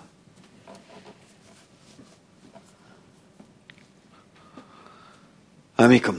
B: עמיקם.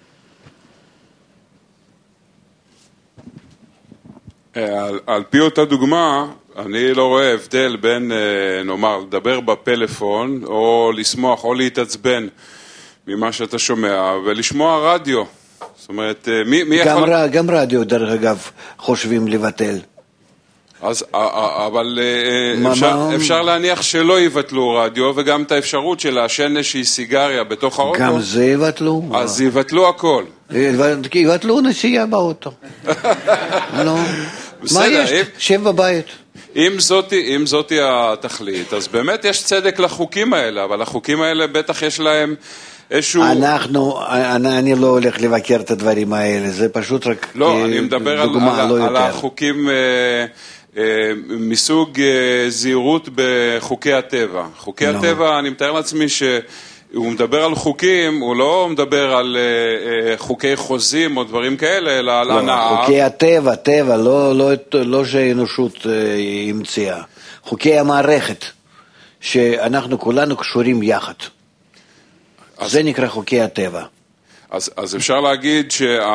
H: על, על פי אותה דוגמה, אני לא רואה הבדל בין, נאמר, לדבר בפלאפון, או לשמוח, או להתעצבן ממה שאתה שומע, ולשמוע רדיו. זאת אומרת, מי, מי
B: גם
H: יכול...
B: ר, גם רדיו, דרך אגב, חושבים לבטל.
H: אז, אבל אפשר, אפשר להניח שלא יבטלו רדיו, וגם את האפשרות של לעשן איזושהי סיגריה בתוך האוטו.
B: גם זה יבטלו.
H: אז יבטלו הכל.
B: יבטלו נסיעה באוטו. לא. מה יש? שב בבית.
H: אם זאתי, אם זאתי התכלית, אז באמת יש צדק לחוקים האלה, אבל החוקים האלה בטח יש להם איזשהו...
B: אנחנו, אני, אני לא הולך לבקר את הדברים האלה, זה פשוט רק
H: לא, אני מדבר
B: דוגמה,
H: על,
B: לא
H: על,
B: יותר.
H: על החוקים אה, אה, מסוג אה, זהירות בחוקי הטבע. חוקי לא. הטבע, אני מתאר לעצמי ש... הוא מדבר על חוקים, הוא לא מדבר על uh, uh, חוקי חוזים או דברים כאלה, אלא על הנאה.
B: חוקי הטבע, טבע, לא, לא, לא שהאנושות uh, המציאה. חוקי המערכת, שאנחנו כולנו קשורים יחד. אז, זה נקרא חוקי הטבע.
H: אז, אז אפשר להגיד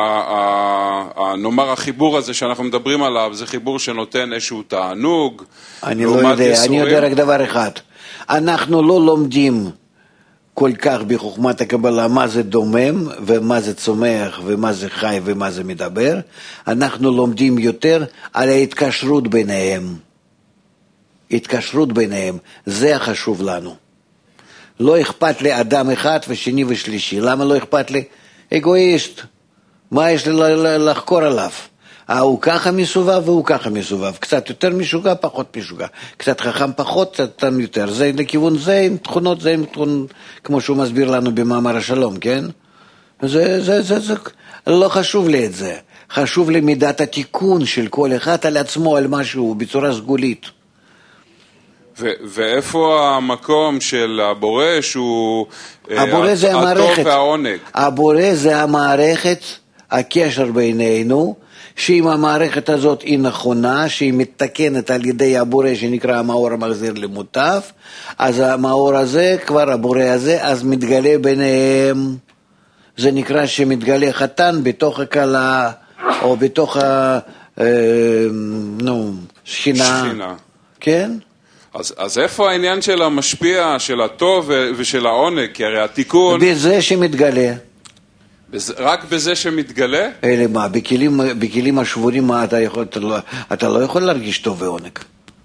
H: שנאמר החיבור הזה שאנחנו מדברים עליו, זה חיבור שנותן איזשהו תענוג.
B: אני לא יודע, יסורים. אני יודע רק דבר אחד. אנחנו לא לומדים כל כך בחוכמת הקבלה מה זה דומם ומה זה צומח ומה זה חי ומה זה מדבר. אנחנו לומדים יותר על ההתקשרות ביניהם. התקשרות ביניהם, זה החשוב לנו. לא אכפת לי אדם אחד ושני ושלישי. למה לא אכפת לי? אגואיסט. מה יש לי לחקור עליו? הוא ככה מסובב והוא ככה מסובב. קצת יותר משוגע, פחות משוגע. קצת חכם פחות, קצת יותר. זה לכיוון זה עם תכונות, זה עם תכונות, כמו שהוא מסביר לנו במאמר השלום, כן? זה, זה, זה, זה, לא חשוב לי את זה. חשוב לי מידת התיקון של כל אחד על עצמו, על משהו, בצורה סגולית.
H: ו- ואיפה המקום של הבורא שהוא
B: הבורא זה
H: הטוב
B: המערכת.
H: והעונג?
B: הבורא זה המערכת, הקשר בינינו, שאם המערכת הזאת היא נכונה, שהיא מתקנת על ידי הבורא שנקרא המאור המחזיר למוטב, אז המאור הזה, כבר הבורא הזה, אז מתגלה ביניהם. זה נקרא שמתגלה חתן בתוך הכלה, או בתוך ה... אה, נו, שכינה.
H: שכינה.
B: כן?
H: אז, אז איפה העניין של המשפיע, של הטוב ושל העונג? כי הרי התיקון...
B: בזה שמתגלה.
H: בזה, רק בזה שמתגלה?
B: אלה מה, בכלים, בכלים השבורים מה אתה יכול, אתה לא, אתה לא יכול להרגיש טוב ועונג.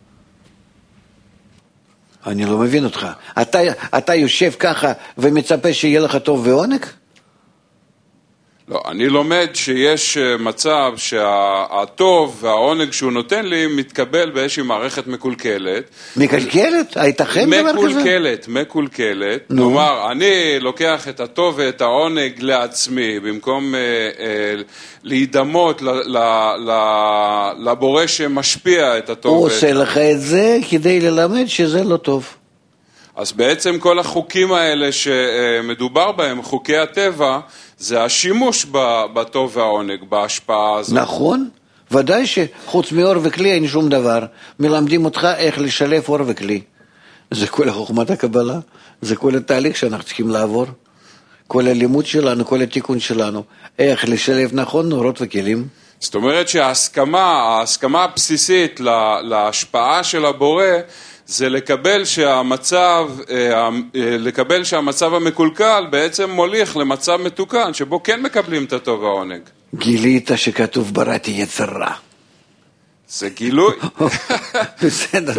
B: אני לא מבין אותך. אתה, אתה יושב ככה ומצפה שיהיה לך טוב ועונג?
H: לא, אני לומד שיש מצב שהטוב והעונג שהוא נותן לי מתקבל באיזושהי מערכת מקולקלת.
B: מקלקלת? הייתכם דבר כזה?
H: מקולקלת, מקולקלת. כלומר, אני לוקח את הטוב ואת העונג לעצמי, במקום אה, אה, להידמות ל, ל, ל, לבורא שמשפיע את הטוב.
B: הוא
H: ואת...
B: עושה לך את זה כדי ללמד שזה לא טוב.
H: אז בעצם כל החוקים האלה שמדובר בהם, חוקי הטבע, זה השימוש בטוב והעונג, בהשפעה הזאת.
B: נכון, ודאי שחוץ מאור וכלי אין שום דבר. מלמדים אותך איך לשלב אור וכלי. זה כל חוכמת הקבלה, זה כל התהליך שאנחנו צריכים לעבור. כל הלימוד שלנו, כל התיקון שלנו. איך לשלב נכון אורות וכלים.
H: זאת אומרת שההסכמה, ההסכמה הבסיסית להשפעה של הבורא, זה לקבל שהמצב, לקבל שהמצב המקולקל בעצם מוליך למצב מתוקן, שבו כן מקבלים את הטוב והעונג.
B: גילית שכתוב בראתי יצר רע.
H: זה גילוי.
B: בסדר.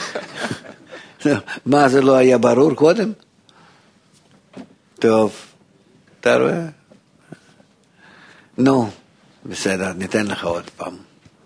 B: מה, זה לא היה ברור קודם? טוב, אתה רואה? נו, בסדר, ניתן לך עוד פעם.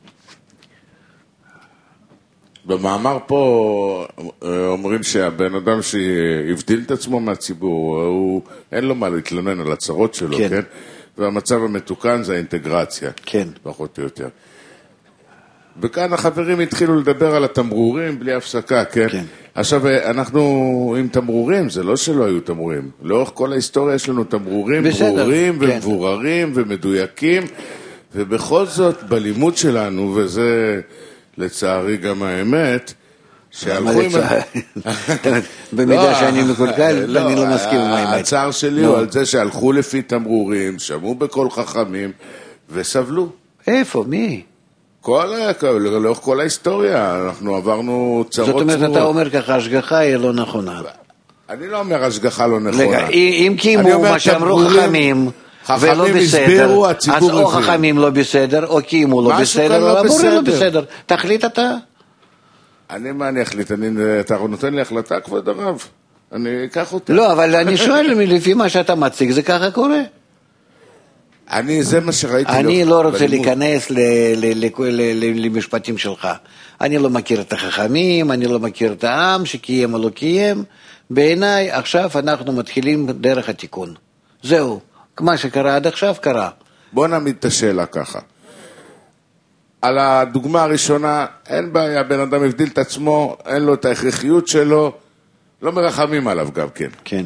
I: במאמר פה אומרים שהבן אדם שהבדיל את עצמו מהציבור, הוא, אין לו מה להתלונן על הצרות שלו, כן? כן? והמצב המתוקן זה האינטגרציה,
B: כן.
I: פחות או יותר. וכאן החברים התחילו לדבר על התמרורים בלי הפסקה, כן? כן. עכשיו, אנחנו עם תמרורים, זה לא שלא היו תמרורים. לאורך כל ההיסטוריה יש לנו תמרורים בסדר, ברורים כן. ומבוררים ומדויקים, ובכל זאת, בלימוד שלנו, וזה... לצערי גם האמת, שהלכו עם...
B: במידה שאני מקולקל, אני לא מסכים עם האמת.
I: הצער שלי הוא על זה שהלכו לפי תמרורים, שמעו בכל חכמים, וסבלו.
B: איפה? מי?
I: לאורך כל ההיסטוריה, אנחנו עברנו צרות צרורות.
B: זאת אומרת, אתה אומר ככה, השגחה היא לא נכונה.
I: אני לא אומר השגחה לא נכונה.
B: אם קיימו מה שאמרו חכמים...
I: חכמים הסבירו, הציבור
B: הבין. אז או חכמים לא בסדר, או קיימו לא בסדר, או המורה לא בסדר. תחליט אתה.
I: אני מה אני אחליט? אתה נותן לי החלטה, כבוד הרב. אני אקח אותה.
B: לא, אבל אני שואל, לפי מה שאתה מציג, זה ככה קורה.
I: אני, זה מה שראיתי.
B: אני לא רוצה להיכנס למשפטים שלך. אני לא מכיר את החכמים, אני לא מכיר את העם שקיים או לא קיים. בעיניי, עכשיו אנחנו מתחילים דרך התיקון. זהו. מה שקרה עד עכשיו קרה.
I: בוא נעמיד את השאלה ככה. על הדוגמה הראשונה, אין בעיה, בן אדם הבדיל את עצמו, אין לו את ההכרחיות שלו, לא מרחמים עליו גם כן.
B: כן.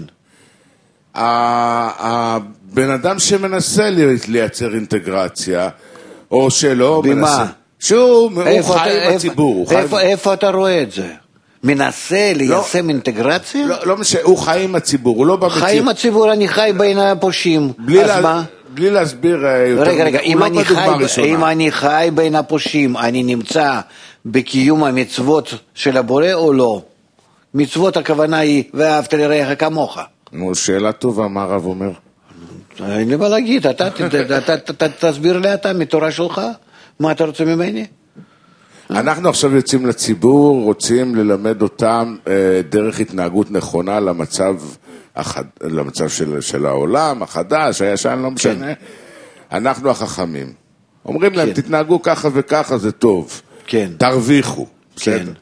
I: הבן אדם שמנסה לייצר אינטגרציה, או שלא
B: במה?
I: מנסה... שהוא חי עם הציבור.
B: איפה אתה רואה את זה? מנסה ליישם אינטגרציה?
I: לא, לא משנה, הוא חי עם הציבור, הוא לא במציאות.
B: חי עם הציבור, אני חי בין הפושעים. אז מה?
I: בלי להסביר יותר.
B: רגע, רגע, אם אני חי בין הפושעים, אני נמצא בקיום המצוות של הבורא או לא? מצוות הכוונה היא, ואהבת לרעך כמוך.
I: נו, שאלה טובה, מה הרב אומר?
B: אין לי מה להגיד, אתה תסביר לי אתה מתורה שלך, מה אתה רוצה ממני?
I: אנחנו עכשיו יוצאים לציבור, רוצים ללמד אותם דרך התנהגות נכונה למצב, למצב של, של העולם, החדש, הישן, לא משנה. כן. אנחנו החכמים. אומרים להם, כן. תתנהגו ככה וככה, זה טוב.
B: כן.
I: תרוויחו.
B: כן.
I: בסדר?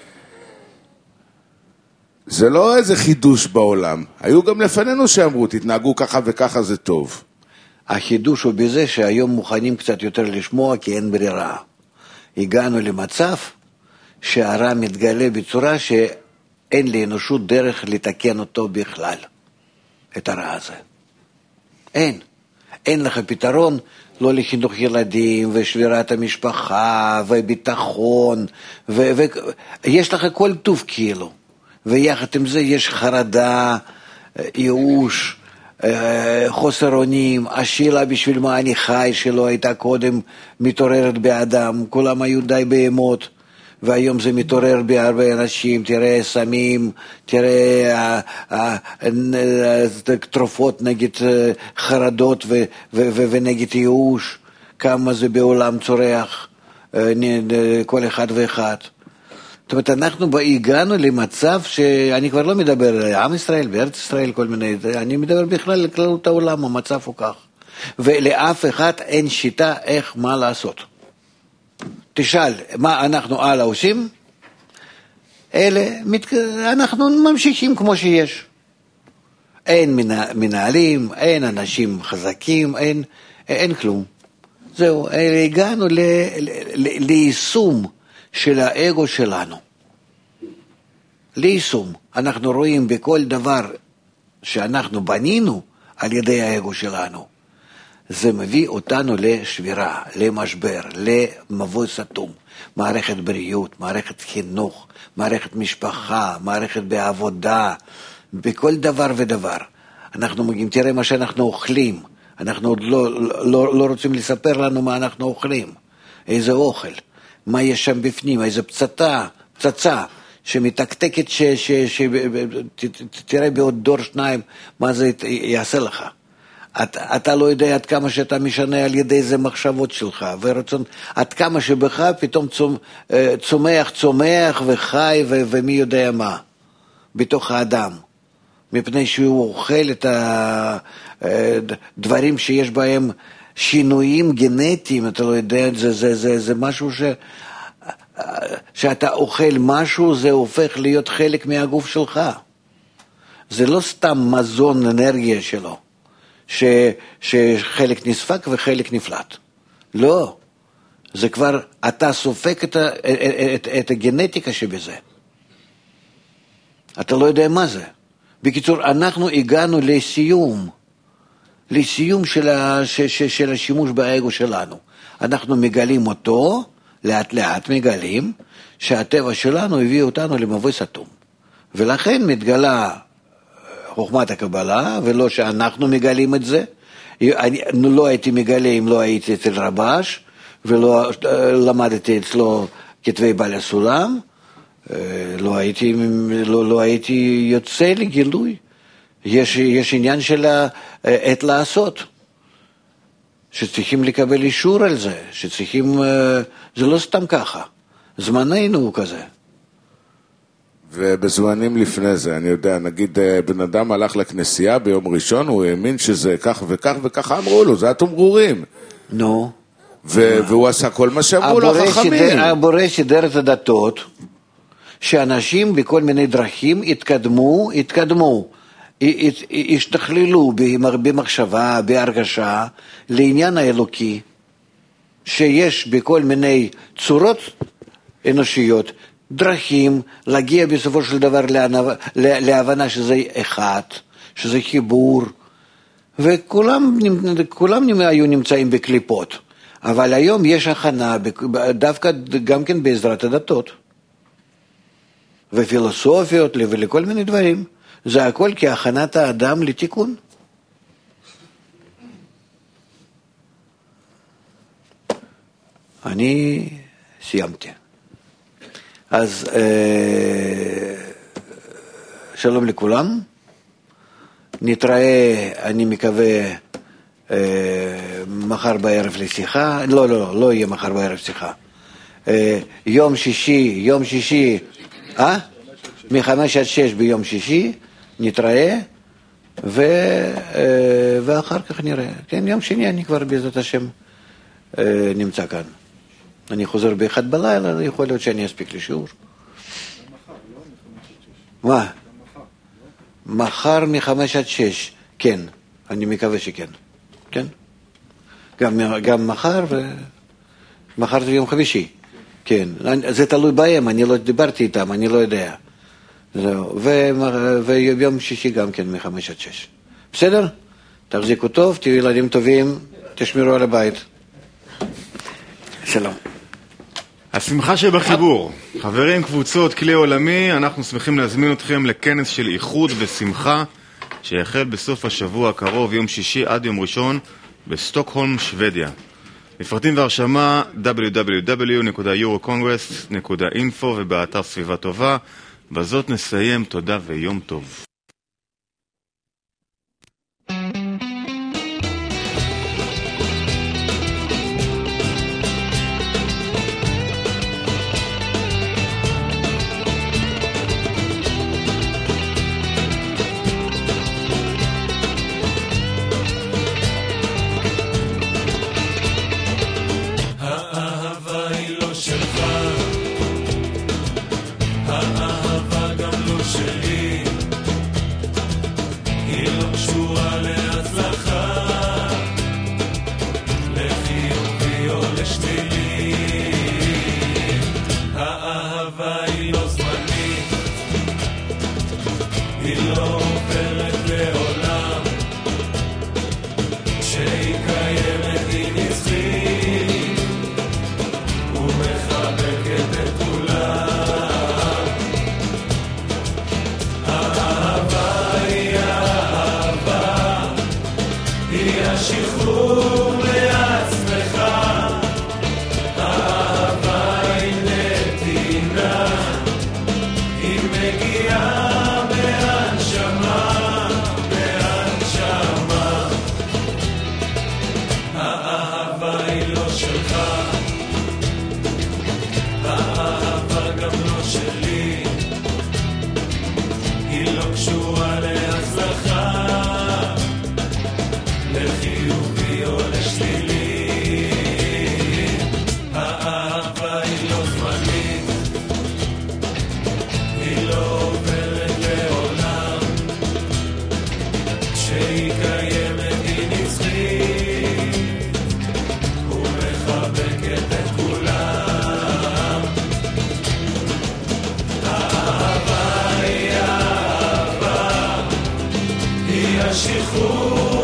I: זה לא איזה חידוש בעולם. היו גם לפנינו שאמרו, תתנהגו ככה וככה, זה טוב.
B: החידוש הוא בזה שהיום מוכנים קצת יותר לשמוע, כי אין ברירה. הגענו למצב שהרע מתגלה בצורה שאין לאנושות דרך לתקן אותו בכלל, את הרע הזה. אין. אין לך פתרון לא לחינוך ילדים, ושבירת המשפחה, וביטחון, ויש לך כל טוב כאילו. ויחד עם זה יש חרדה, ייאוש, חוסר אונים, השאלה בשביל מה אני חי שלא הייתה קודם מתעוררת באדם, כולם היו די בהמות, והיום זה מתעורר בהרבה אנשים, תראה סמים, תראה תרופות נגד חרדות ונגד ייאוש, כמה זה בעולם צורח, כל אחד ואחד. זאת אומרת, אנחנו הגענו למצב שאני כבר לא מדבר על עם ישראל, בארץ ישראל, כל מיני, אני מדבר בכלל על כללות העולם, המצב הוא כך. ולאף אחד אין שיטה איך מה לעשות. תשאל, מה אנחנו הלאה עושים? אלה, אנחנו ממשיכים כמו שיש. אין מנהלים, אין אנשים חזקים, אין, אין כלום. זהו, הגענו ל, ל, ל, ליישום של האגו שלנו. ליישום. אנחנו רואים בכל דבר שאנחנו בנינו על ידי האגו שלנו. זה מביא אותנו לשבירה, למשבר, למבוי סתום. מערכת בריאות, מערכת חינוך, מערכת משפחה, מערכת בעבודה, בכל דבר ודבר. אנחנו מגיעים, תראה מה שאנחנו אוכלים. אנחנו עוד לא, לא, לא רוצים לספר לנו מה אנחנו אוכלים. איזה אוכל. מה יש שם בפנים, איזה פצצה, פצצה שמתקתקת, ש, ש, ש, ת, תראה בעוד דור שניים מה זה יעשה לך. אתה, אתה לא יודע עד כמה שאתה משנה על ידי זה מחשבות שלך, ורצון, עד כמה שבך פתאום צומ, צומח, צומח וחי ו, ומי יודע מה, בתוך האדם. מפני שהוא אוכל את הדברים שיש בהם שינויים גנטיים, אתה לא יודע, זה, זה, זה, זה משהו ש... שאתה אוכל משהו, זה הופך להיות חלק מהגוף שלך. זה לא סתם מזון אנרגיה שלו, ש, שחלק נספק וחלק נפלט. לא. זה כבר, אתה סופק את, ה, את, את הגנטיקה שבזה. אתה לא יודע מה זה. בקיצור, אנחנו הגענו לסיום. לסיום של, ה, ש, ש, של השימוש באגו שלנו. אנחנו מגלים אותו, לאט לאט מגלים, שהטבע שלנו הביא אותנו למבוי סתום. ולכן מתגלה חוכמת הקבלה, ולא שאנחנו מגלים את זה. אני לא הייתי מגלה אם לא הייתי אצל רבש, ולא למדתי אצלו כתבי בעל הסולם, לא הייתי, לא, לא הייתי יוצא לגילוי. יש, יש עניין של עת לעשות, שצריכים לקבל אישור על זה, שצריכים, זה לא סתם ככה, זמננו הוא כזה.
I: ובזמנים לפני זה, אני יודע, נגיד בן אדם הלך לכנסייה ביום ראשון, הוא האמין שזה כך וכך וככה אמרו לו, זה התמרורים.
B: נו.
I: והוא עשה כל מה שאמרו לו החכמים.
B: הבורא שידר את הדתות, שאנשים בכל מיני דרכים התקדמו, התקדמו, השתכללו במחשבה, בהרגשה, לעניין האלוקי, שיש בכל מיני צורות אנושיות, דרכים להגיע בסופו של דבר להבנה שזה אחד, שזה חיבור, וכולם כולם היו נמצאים בקליפות. אבל היום יש הכנה, דווקא גם כן בעזרת הדתות, ופילוסופיות ולכל מיני דברים. זה הכל כהכנת האדם לתיקון. אני סיימתי. אז אה, שלום לכולם. נתראה, אני מקווה, אה, מחר בערב לשיחה. לא, לא, לא, לא יהיה מחר בערב שיחה. אה, יום שישי, יום שישי, אה? מחמש עד שש ביום שישי. נתראה, ו... ואחר כך נראה. כן, יום שני אני כבר בעזרת השם נמצא כאן. אני חוזר באחד בלילה, יכול להיות שאני אספיק לשיעור. מה? מחר מחמש עד שש, כן, אני מקווה שכן. כן? גם, גם מחר, ו... מחר זה יום חמישי. כן, זה תלוי בהם, אני לא דיברתי איתם, אני לא יודע. זהו, ויום שישי גם כן מחמש עד שש. בסדר? תחזיקו טוב, תהיו ילדים טובים. תשמרו על הבית. שלום.
A: השמחה שבחיבור. חברים, קבוצות, כלי עולמי, אנחנו שמחים להזמין אתכם לכנס של איחוד ושמחה, שיחל בסוף השבוע הקרוב, יום שישי עד יום ראשון, בסטוקהולם, שוודיה. מפרטים והרשמה דאבליו דאבליו דאבליו נקודה יורוקונגרס נקודה אינפו ובאתר סביבה טובה. בזאת נסיים, תודה ויום טוב.
J: השחרור